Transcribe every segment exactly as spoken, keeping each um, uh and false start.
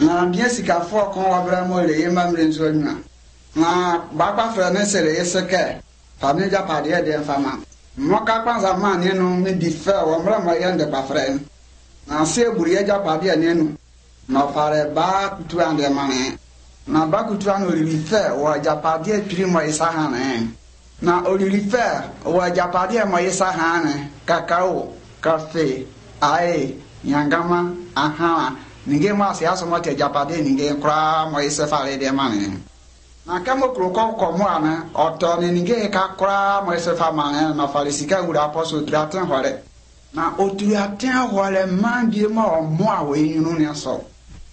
na bia sikafo kon wabra mo le yema mrenzo nwa na baba fra na sele yeseke family japade de fama mo ka kwanza man ne no me di fe wo mra ma yende ba fra na se buri ya japade ne no na fare ba kutu ande mane na ba kutu an olili fe wo japade piri mo isa hane na olili fe wo japade mo isa hane kakao cafe ai nyangama aha ninge ma se aso mo te japade ninge kra mo isa fare de mane na kamo kroko komo ana oto ni ninge ka kra mo isa fa mane na fare sika wura aposo traten hore na oturi aten hore man bi ma mo awe yinu ne so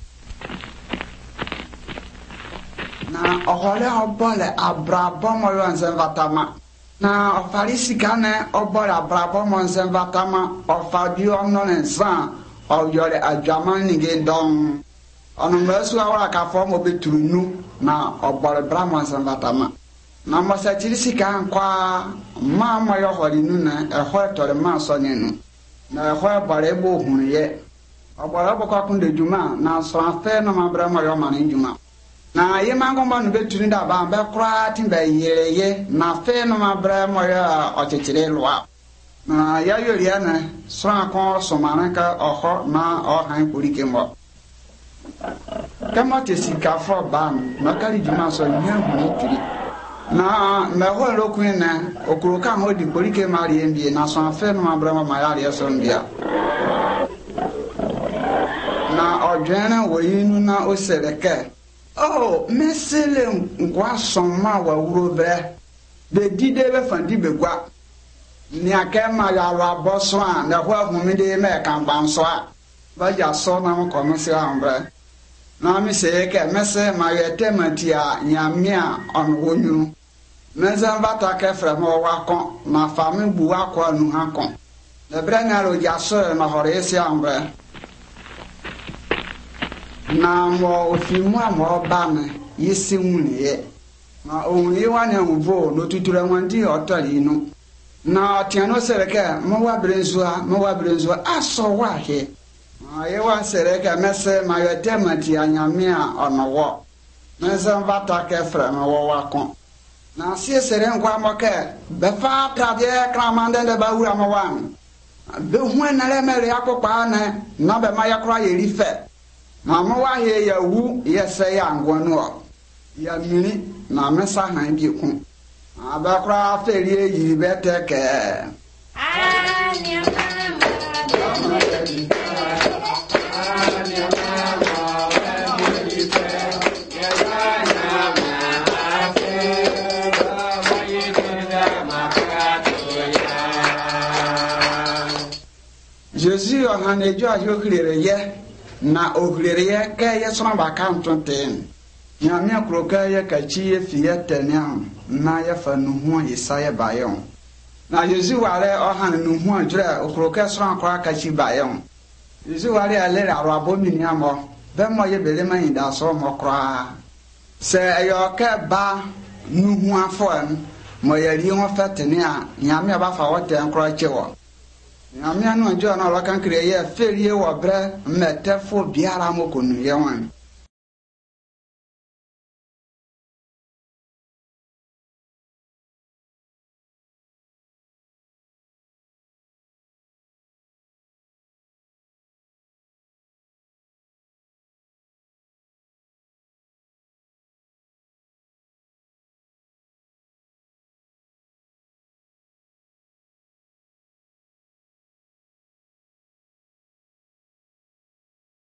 na ohole obole abrabo mo yo nzen vatama na ofari sika ne obole abrabo mo nzen vatama ofadi onno nsan o yore adwaman ninge don ono mesu awara ka fo mo beturunu na obole brahman nzen vatama na mo sa tiri sika nkwa ma mo yo hori nu na ehwe tore ma so nyenu na ehwe bare bo hunye obole bokwa kunde juma na so afe no ma brahman yo ma juma na ye mangomba no betuni da ba be kra timbe yeye na fe no ma brahman yo ochechire loa na ya yori ana so akon so manaka oho na ohan polike mo kama te sikafo ban na kali juma so nyahu tiri na me ho lokun na okuruka ho di polike mari mbie na so afe no ma brahman ma ya so mbia na odwena woyinu na oseleke oh mesele ngwa soma wa urobre be dide be fandi begwa ni akema ya wa boso a na ho ahumide me kan banso a ba ja so na mo kono se ambre na mi se ke mese ma yete matia nyame a onwonyu meza bata ke fra mo wa kon na fami bu akwa nu ha kon na bre na ro ja so na hore se ambre na mo ofimu amoro ba me yesi nwunie na onwi wane nvo no tutura nwandi otari no na tiano sereke mo wa brenzua mo wa brenzua aso wa he na ye wa sereke mese ma yo temati anyame a onowo mese vata ke fra me wo wa kon na sie sere nkwa mo ke be fa trade kramande de ba wura mo wan be hu na le mere akokpa na na be ma yakra ye rife mama wa he ya wu yese ya ngwonu ya mini na mesa han bi ku abakra feri yi beteke anya mama Jésus a hanejo ajo klere ye na ohlere ke ye sona ba kan tonten nya mi akroka ye kachi ye fie teniam na ye fa nu hu Isaiah bayon na Yesu ware o han nu hu adre okroka sona akra kachi bayon Yesu ware ale aro abomini amo be mo ye bele man da so mo kra se ayo ke ba nu hu afon mo ye ri ho fatene a nya mi ba fa wote nkra chewo Nyame anu ajo na lo kan kire ye ferie wo bre metefo biara mo konu ye wan